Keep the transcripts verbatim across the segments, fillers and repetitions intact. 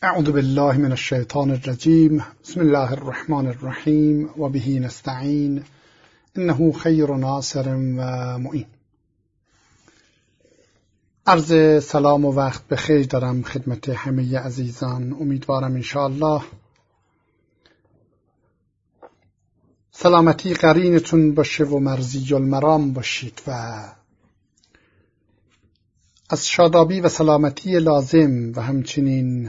اعوذ بالله من الشیطان الرجیم. بسم الله الرحمن الرحیم و به نستعین انه خیر ناصر و معین. عرض سلام و وقت بخیر دارم خدمت همه عزیزان. امیدوارم انشاءالله سلامتی قرینتون باشه و مرضی المرام باشید و از شادابی و سلامتی لازم و همچنین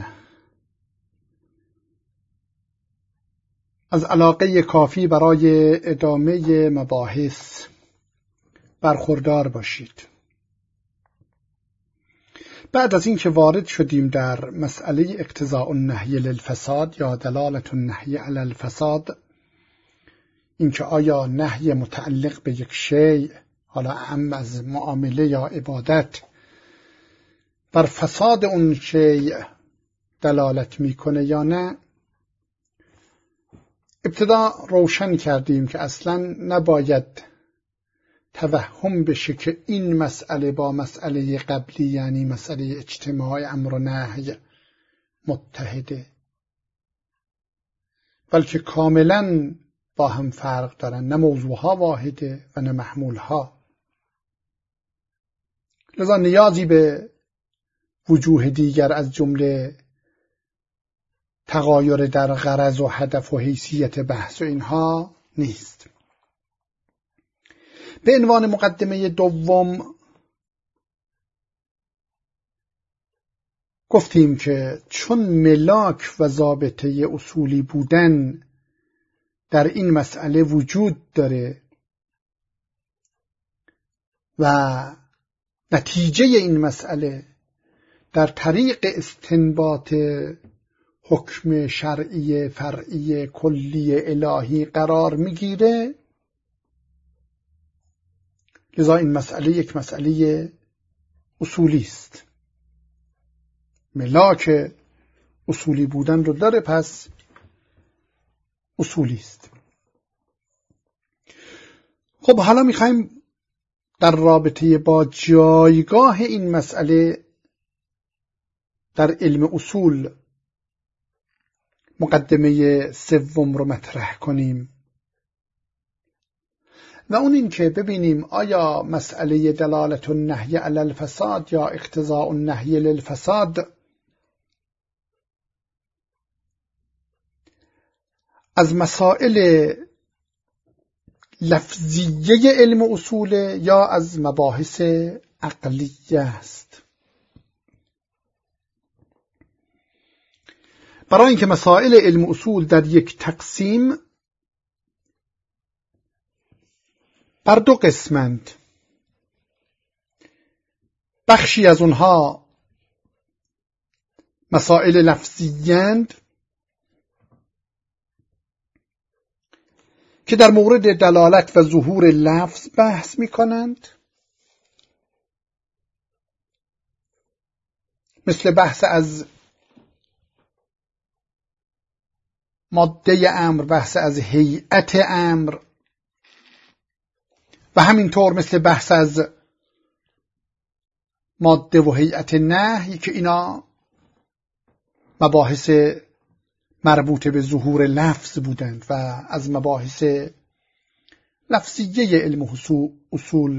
از علاقه کافی برای ادامه مباحث برخوردار باشید. بعد از اینکه وارد شدیم در مسئله اقتضاء النهی للفساد یا دلالت النهی علی الفساد، اینکه آیا نهی متعلق به یک شیء، حالا اهم از معامله یا عبادت، بر فساد اون شیء دلالت میکنه یا نه، ابتدا روشن کردیم که اصلا نباید توهم بشه که این مسئله با مسئله قبلی یعنی مسئله اجتماع امر و نهی متحده، بلکه کاملا با هم فرق دارن، نه موضوعها واحده و نه محمولها. لذا نیازی به وجوه دیگر از جمله تغایر در غرض و هدف و حیثیت بحث و اینها نیست. به عنوان مقدمه دوم گفتیم که چون ملاک و ضابطه اصولی بودن در این مسئله وجود داره و نتیجه این مسئله در طریق استنباط حکم شرعی فرعی کلی الهی قرار میگیره، لذا این مسئله یک مسئله اصولی است. ملاک اصولی بودن رو داره، پس اصولی است. خب حالا میخوایم در رابطه با جایگاه این مسئله در علم اصول مقدمه سوم رو مطرح کنیم و اون این که ببینیم آیا مسئله دلالت النهی علی الفساد یا اقتضاء النهی للفساد از مسائل لفظیه علم اصول یا از مباحث عقلیه است. برای اینکه مسائل علم اصول در یک تقسیم بر دو قسمند، بخشی از اونها مسائل لفظیند که در مورد دلالت و ظهور لفظ بحث می کنند، مثل بحث از ماده امر، بحث از هیئت امر و همینطور مثل بحث از ماده و هیئت نهی که اینا مباحث مربوط به ظهور لفظ بودند و از مباحث لفظیه علم اصول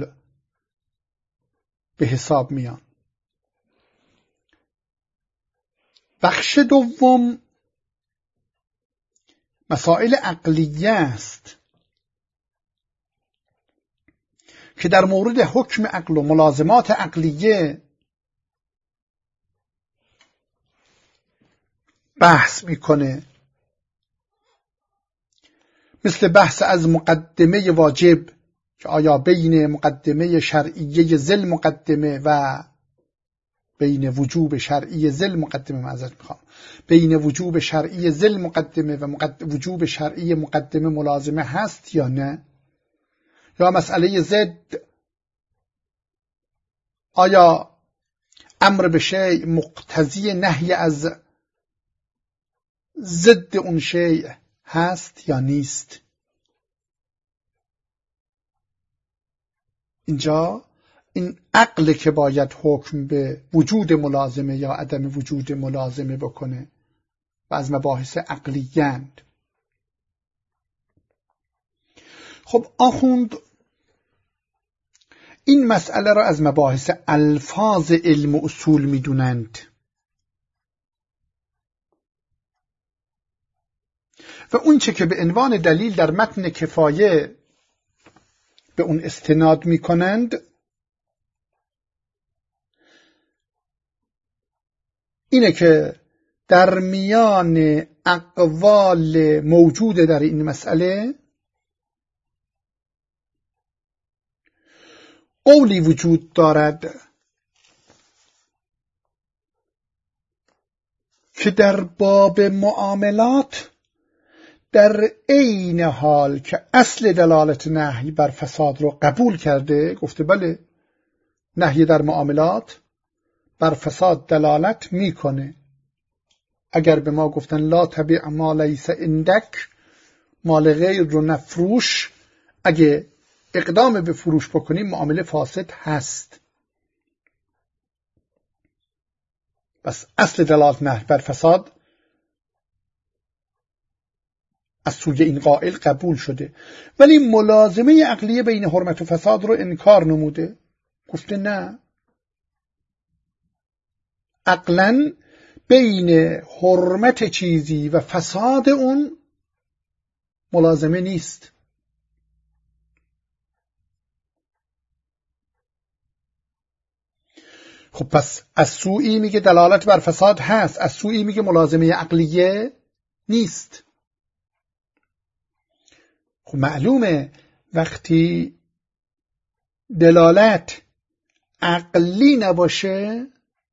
به حساب میان. بخش دوم مسائل عقلیه است که در مورد حکم عقل و ملازمات عقلیه بحث میکنه، مثل بحث از مقدمه واجب که آیا بین مقدمه شرعیه ذل مقدمه و بین وجوب شرعی ذل مقدمه معذرت میخوام بین وجوب شرعی ذل مقدمه و مقدم وجوب شرعی مقدمه ملازمه هست یا نه، یا مسئله ضد، آیا امر به شیء مقتضی نهی از ضد اون شیء هست یا نیست. اینجا این عقل که باید حکم به وجود ملازمه یا عدم وجود ملازمه بکنه و از مباحث عقلیند. خب آخوند این مسئله را از مباحث الفاظ علم و اصول میدونند و اون چه که به عنوان دلیل در متن کفایه به اون استناد میکنند اینه که در میان اقوال موجود در این مسئله قولی وجود دارد که در باب معاملات در عین حال که اصل دلالت نهی بر فساد رو قبول کرده، گفته بله نهی در معاملات بر فساد دلالت میکنه. اگر به ما گفتن لا تبیع ما لیس عندک، مال غیر رو نفروش، اگه اقدام به فروش بکنیم معامله فاسد هست. بس اصل دلالت نهی بر فساد از سوی این قائل قبول شده، ولی ملازمه عقلیه بین حرمت و فساد رو انکار نموده، گفته نه، عقلاً بین حرمت چیزی و فساد اون ملازمه نیست. خب پس از سویی میگه دلالت بر فساد هست، از سویی میگه ملازمه عقلیه نیست. خب معلومه وقتی دلالت عقلی نباشه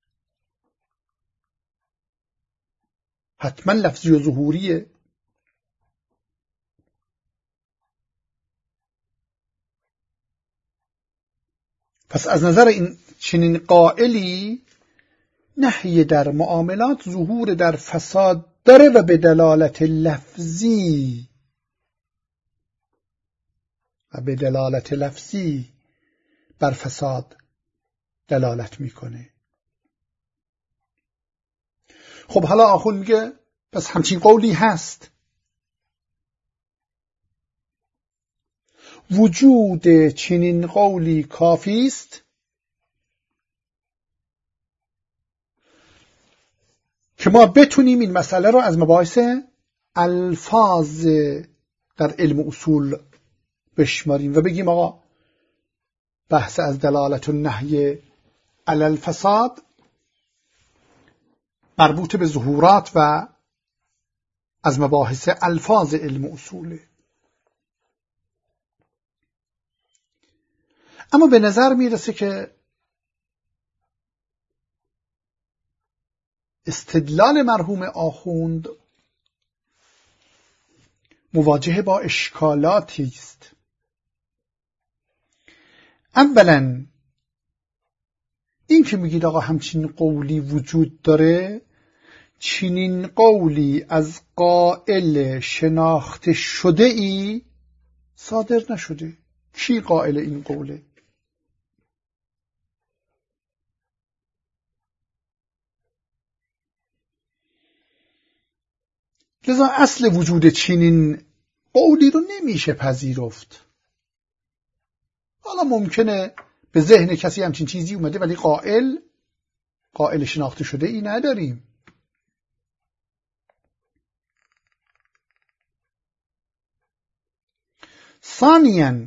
حتما لفظی و ظهوریه. پس از نظر این چنین قائلی نهی در معاملات ظهور در فساد داره و به دلالت لفظی و به دلالت لفظی بر فساد دلالت میکنه. خب حالا آخوند میگه پس همچین قولی هست. وجود چنین قولی کافی است که ما بتونیم این مسئله رو از مباحث الفاظ در علم اصول بشماریم و بگیم آقا بحث از دلالت النهی علی الفساد مربوط به ظهورات و از مباحث الفاظ علم اصوله. اما به نظر میرسه که استدلال مرحوم آخوند مواجه با اشکالاتی است. اولا این که میگید آقا همچین قولی وجود داره، چنین قولی از قائل شناخته شده ای صادر نشده. کی قائل این قوله؟ لذا اصل وجود چنین قولی رو نمیشه پذیرفت. حالا ممکنه به ذهن کسی همچین چیزی اومده ولی قائل قائل شناخته شده ای نداریم. ثانیاً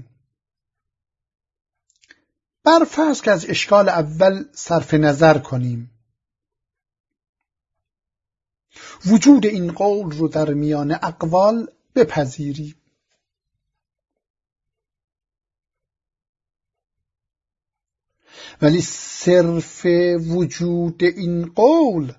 بر فرض که از اشکال اول صرف نظر کنیم، وجود این قول رو در میان اقوال بپذیریم، ولی صرف وجود این قول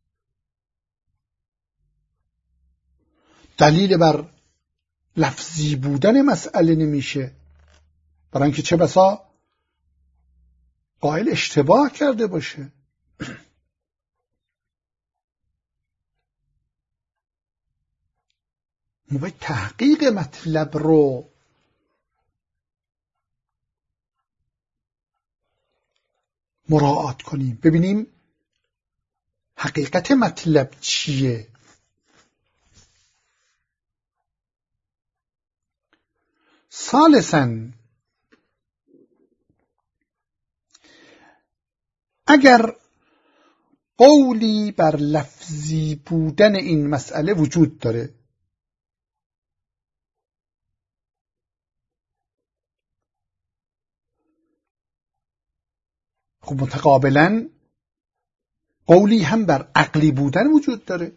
دلیل بر لفظی بودن مسئله نمیشه، برای اینکه چه بسا قائل اشتباه کرده باشه. ما باید تحقیق مطلب رو مراعات کنیم، ببینیم حقیقت مطلب چیه. ثالثاً اگر قولی بر لفظی بودن این مسئله وجود داره، خب متقابلاً قولی هم بر عقلی بودن وجود داره.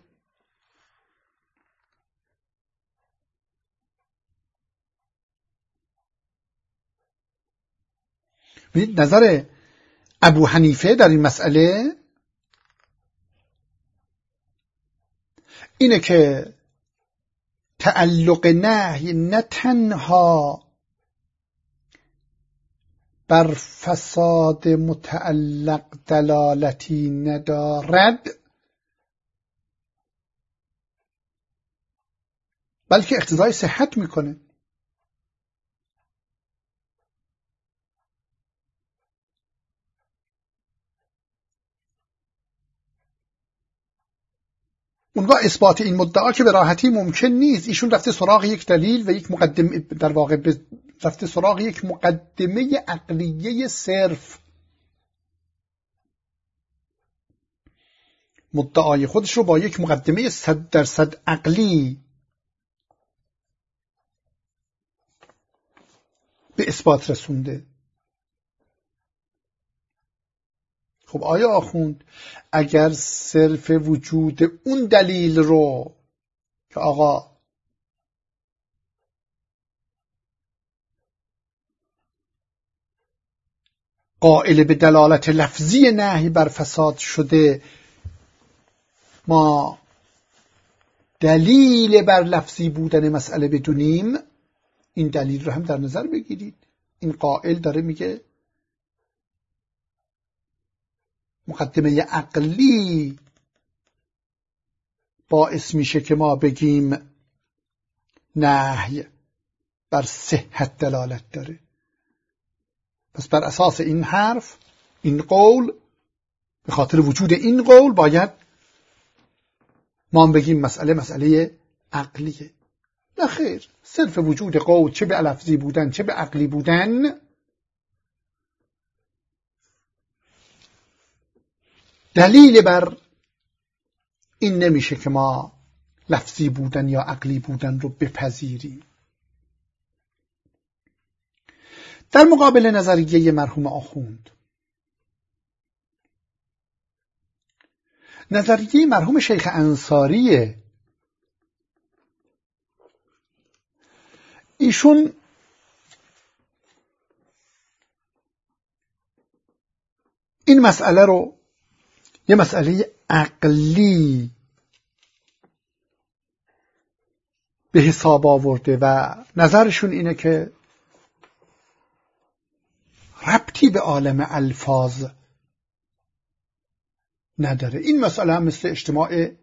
نظر ابو حنیفه در این مسئله اینه که تعلق نهی نه تنها بر فساد متعلق دلالتی ندارد، بلکه اقتضای صحت میکنه. اونگاه اثبات این مدعا که به راحتی ممکن نیست. ایشون رفته سراغ یک دلیل و یک مقدمه، در واقع رفته سراغ یک مقدمه عقلیه صرف. مدعای خودش رو با یک مقدمه صد درصد عقلی به اثبات رسونده. خب آیا آخوند اگر صرف وجود اون دلیل رو که آقا قائل به دلالت لفظی نهی بر فساد شده، ما دلیل بر لفظی بودن مسئله بدونیم، این دلیل رو هم در نظر بگیرید. این قائل داره میگه مقدمه عقلی باعث میشه که ما بگیم نهی بر صحت دلالت داره. پس بر اساس این حرف، این قول، به خاطر وجود این قول باید ما بگیم مسئله مسئله عقلیه. نه خیر، صرف وجود قول چه به لفظی بودن چه به عقلی بودن دلیل بر این نمیشه که ما لفظی بودن یا عقلی بودن رو بپذیریم. در مقابل نظریه مرحوم آخوند، نظریه مرحوم شیخ انصاریه. ایشون این مسئله رو یه مسئله عقلی به حساب آورده و نظرشون اینه که ربطی به عالم الفاظ نداره. این مسئله هم مثل اجتماع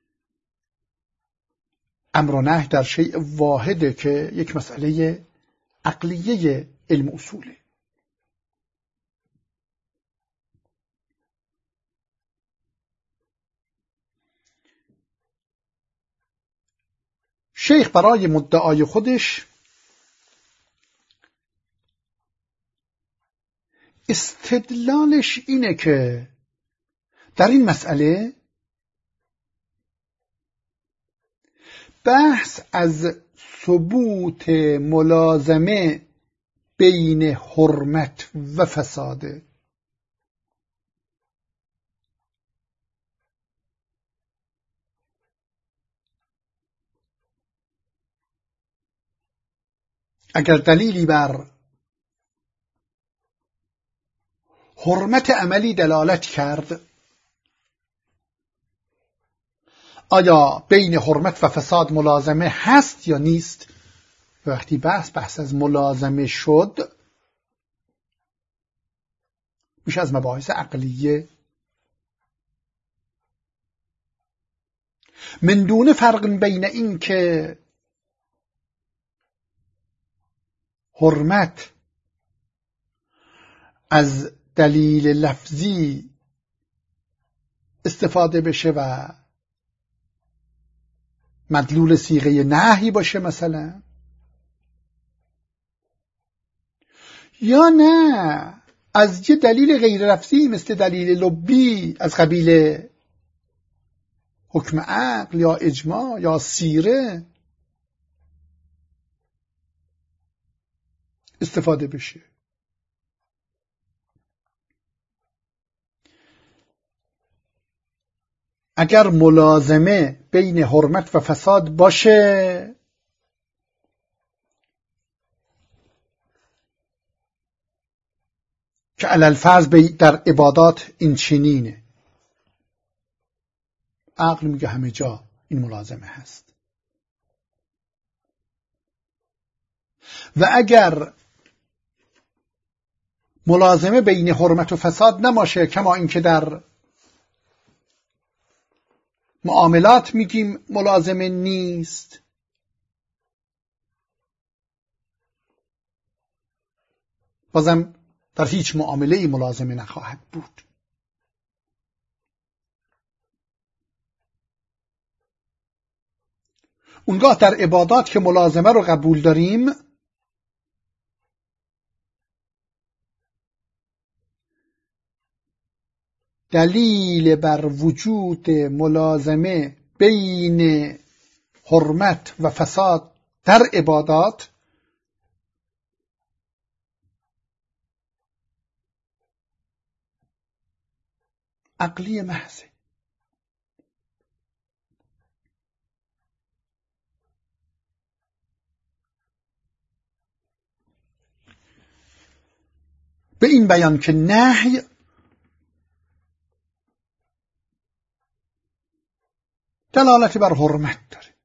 امر و نهی در شیء واحده که یک مسئله عقلیه علم اصوله. شیخ برای مدعای خودش استدلالش اینه که در این مسئله بحث از ثبوت ملازمه بین حرمت و فساده. اگر دلیلی بر حرمت عملی دلالت کرد، آیا بین حرمت و فساد ملازمه هست یا نیست؟ وقتی بحث بحث از ملازمه شد، میشه از مباحث عقلیه. من دون فرق بین این که حرمت از دلیل لفظی استفاده بشه و مدلول صیغه نهی باشه مثلا، یا نه از یه دلیل غیر لفظی مثل دلیل لبی از قبیل حکم عقل یا اجماع یا سیره استفاده بشه. اگر ملازمه بین حرمت و فساد باشه که علالفرض در عبادات این چنینه، عقل میگه همه جا این ملازمه هست. و اگر ملازمه بین حرمت و فساد نماشه، کما اینکه در معاملات میگیم ملازمه نیست، بازم در هیچ معامله ملازمه نخواهد بود. اونگاه در عبادات که ملازمه رو قبول داریم، دلیل بر وجود ملازمه بین حرمت و فساد در عبادات عقلی محضه. به این بیان که نهی دلالت بر حرمت داره.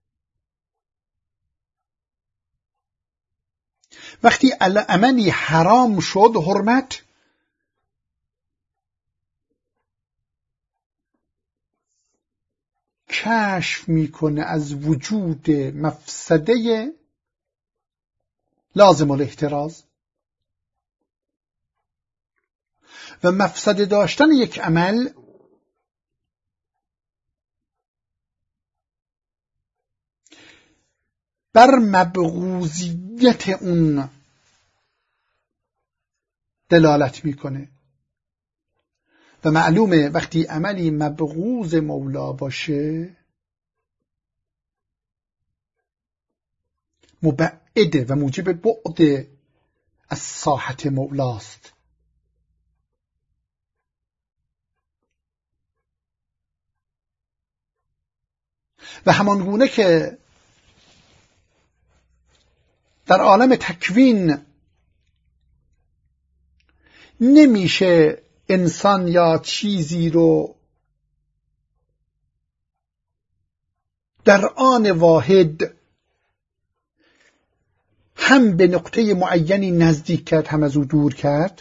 وقتی عملی حرام شد، حرمت کشف میکنه از وجود مفسده لازم الاحتراز، و مفسده داشتن یک عمل بر مبغوضیت اون دلالت میکنه. و معلومه وقتی عملی مبغوض مولا باشه مبعده و موجب بعد از ساحت مولاست. و همانگونه که در عالم تکوین نمیشه انسان یا چیزی رو در آن واحد هم به نقطه معینی نزدیک کرد هم از او دور کرد،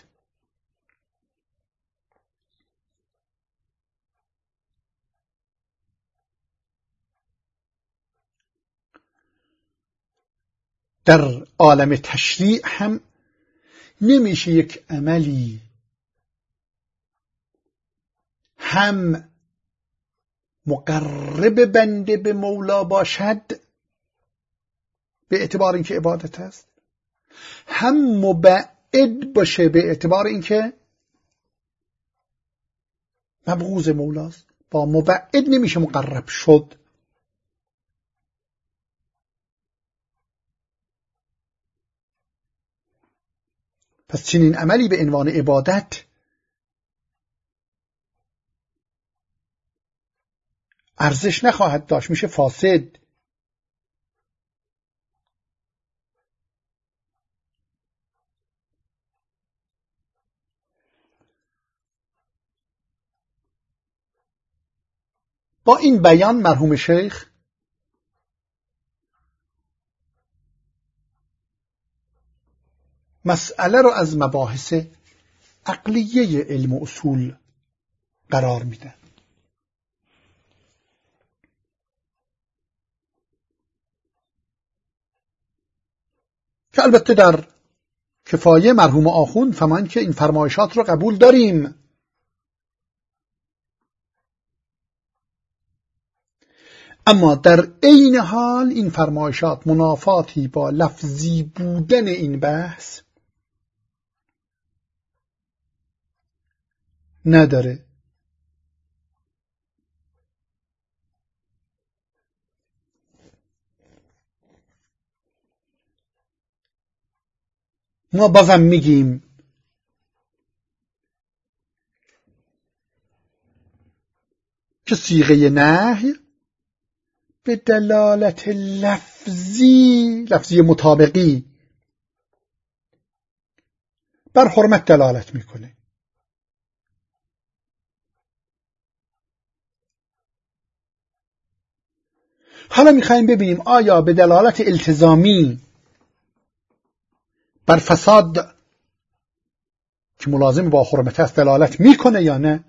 در عالم تشریع هم نمیشه یک عملی هم مقرب بنده به مولا باشد به اعتبار اینکه عبادت است، هم مبعد باشه به اعتبار اینکه مبغوض مولاست. با مبعد نمیشه مقرب شد. پس چنین عملی به عنوان عبادت ارزش نخواهد داشت، میشه فاسد. با این بیان مرحوم شیخ مسئله رو از مباحث عقلیه علم و اصول قرار میدن. که البته در کفایه مرحوم آخوند فرمان که این فرمایشات رو قبول داریم، اما در عین حال این فرمایشات منافاتی با لفظی بودن این بحث نداره. ما بازم میگیم که صیغه نهی به دلالت لفظی لفظی مطابقی بر حرمت دلالت میکنه. حالا میخوایم ببینیم آیا به دلالت التزامی بر فساد که ملازم با حرمت است دلالت میکنه یا نه.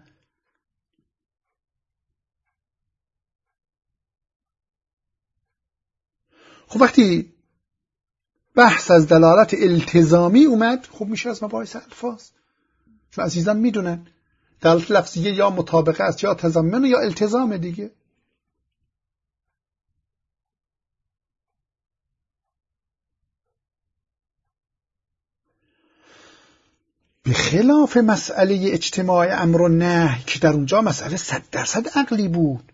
خب وقتی بحث از دلالت التزامی اومد، خب میشه از مباحث الفاظ، چون عزیزان میدونن دلالت لفظیه یا مطابقه است یا تضمن یا التزام دیگه. به خلاف مسئله اجتماع امر و نهی که در اونجا مسئله صد درصد عقلی بود،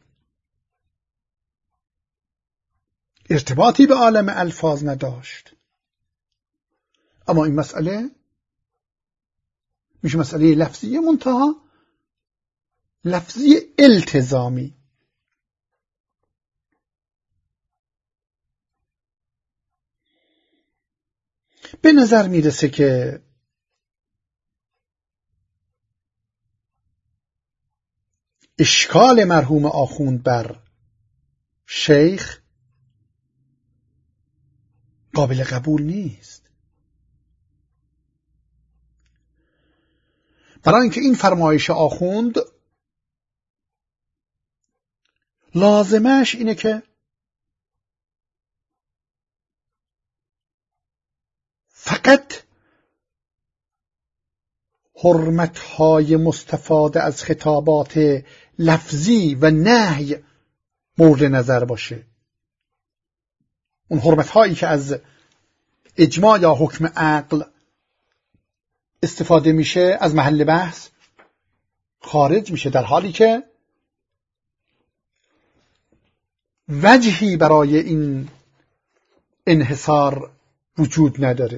ارتباطی به عالم الفاظ نداشت، اما این مسئله میشه مسئله لفظی منتها لفظی التزامی. به نظر میرسه که اشکال مرحوم آخوند بر شیخ قابل قبول نیست، برای اینکه این فرمایش آخوند لازمش اینه که فقط حرمت‌های مستفاده از خطابات لفظی و نهی مورد نظر باشه. اون حرمت‌هایی که از اجماع یا حکم عقل استفاده میشه از محل بحث خارج میشه، در حالی که وجهی برای این انحصار وجود نداره.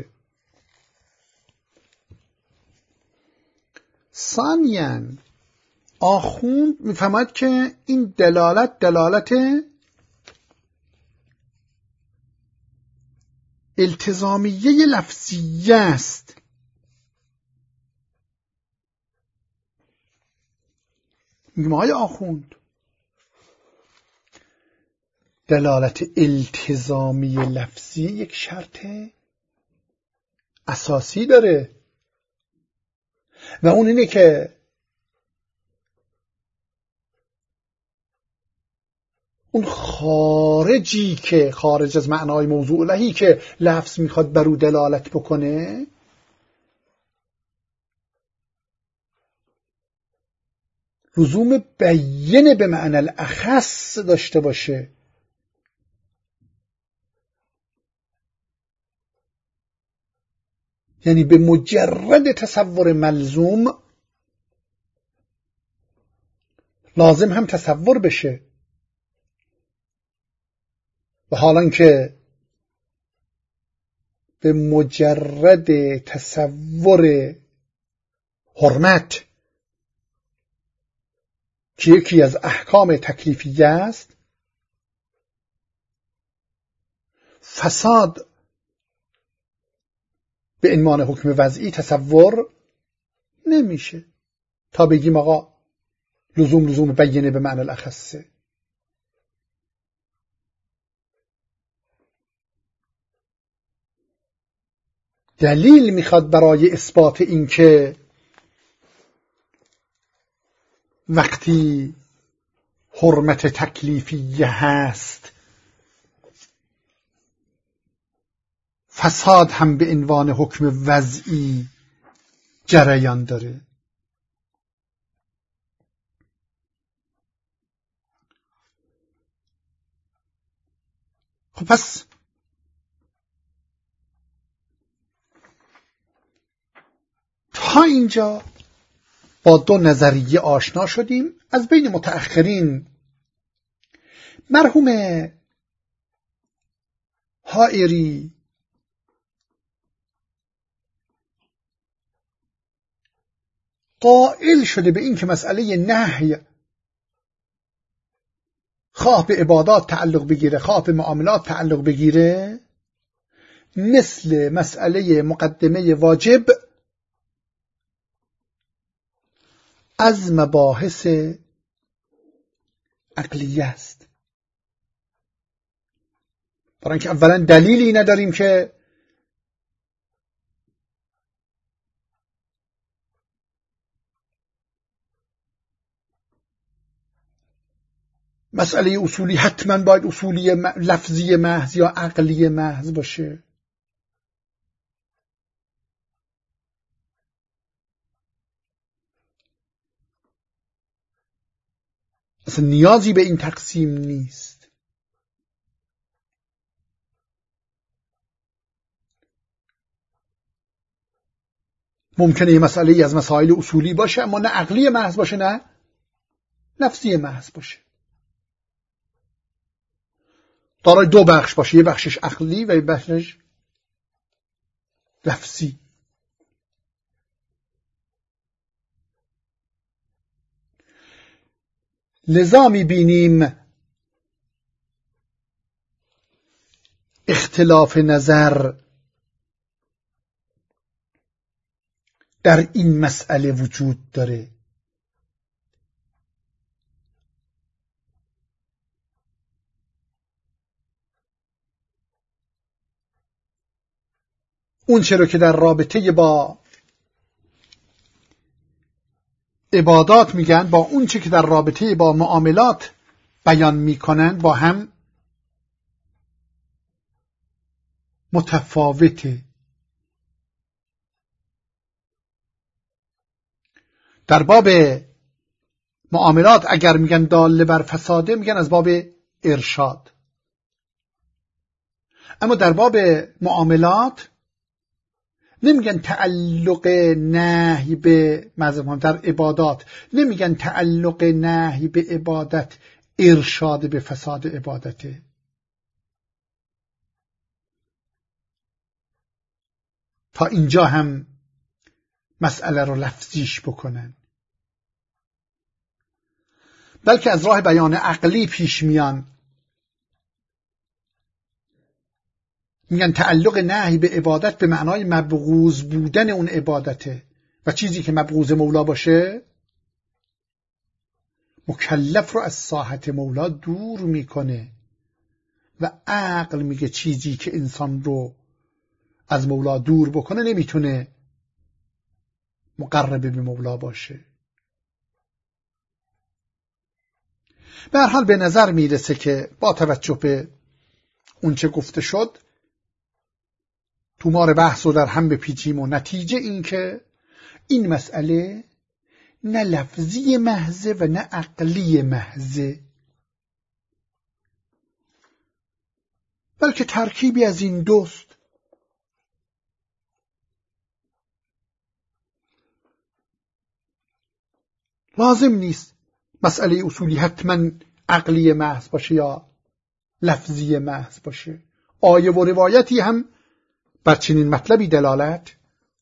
ثانیاً آخوند میفهمد که این دلالت دلالت التزامیه لفظیه است. میگم آقای آخوند دلالت التزامی لفظی یک شرط اساسی داره و اون اینه که اون خارجی که خارج از معنای موضوع لهی که لفظ میخواد بر او دلالت بکنه لزوم بیان به معنی الاخص داشته باشه. یعنی به مجرد تصور ملزوم لازم هم تصور بشه، و حالا که به مجرد تصور حرمت که یکی از احکام تکلیفیه است، فساد به عنوان حکم وضعی تصور نمیشه تا بگیم آقا لزوم لزوم بیانه به معنی الاخصه. دلیل میخواد برای اثبات این که وقتی حرمت تکلیفیه هست فساد هم به عنوان حکم وضعی جریان داره. خب پس تا اینجا با دو نظریه آشنا شدیم. از بین متأخرین مرحوم حائری قائل شده به این که مسئله نهی خواه به عبادات تعلق بگیره خواه به معاملات تعلق بگیره مثل مسئله مقدمه واجب از مباحث عقلیه است. برای اینکه اولا دلیلی نداریم که مسئله اصولی حتما باید اصولی لفظی محض یا عقلی محض باشه. اصلا نیازی به این تقسیم نیست. ممکنه یه مسئله از مسائل اصولی باشه اما نه عقلی محض باشه نه لفظی محض باشه. دارای دو بخش باشه، یه بخشش عقلی و یه بخشش لفظی. لذا می‌بینیم اختلاف نظر در این مسئله وجود داره. اون چرا که در رابطه با عبادات میگن با اون چه که در رابطه با معاملات بیان میکنن با هم متفاوته. در باب معاملات اگر میگن داله بر فساده میگن از باب ارشاد، اما در باب معاملات نمیگن تعلق نهی به مذهب. در عبادات نمیگن تعلق نهی به عبادت ارشاد به فساد عبادته. تا اینجا هم مسئله رو لفظیش بکنن، بلکه از راه بیان عقلی پیش میان. میگن تعلق نهی به عبادت به معنای مبغوض بودن اون عبادته و چیزی که مبغوض مولا باشه مکلف رو از ساحت مولا دور میکنه و عقل میگه چیزی که انسان رو از مولا دور بکنه نمیتونه مقرب به مولا باشه. به هر حال به نظر میرسه که با توجه به اون چه گفته شد تومار بحث رو در هم بپیچیم و نتیجه این که این مسئله نه لفظی محضه و نه عقلی محضه، بلکه ترکیبی از این دوست. لازم نیست مسئله اصولی حتما عقلی محض باشه یا لفظی محض باشه. آیه و روایتی هم بر چنین مطلبی دلالت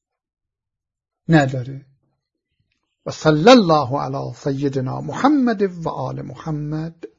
نداره. و صلی الله علی سیدنا محمد و آل محمد.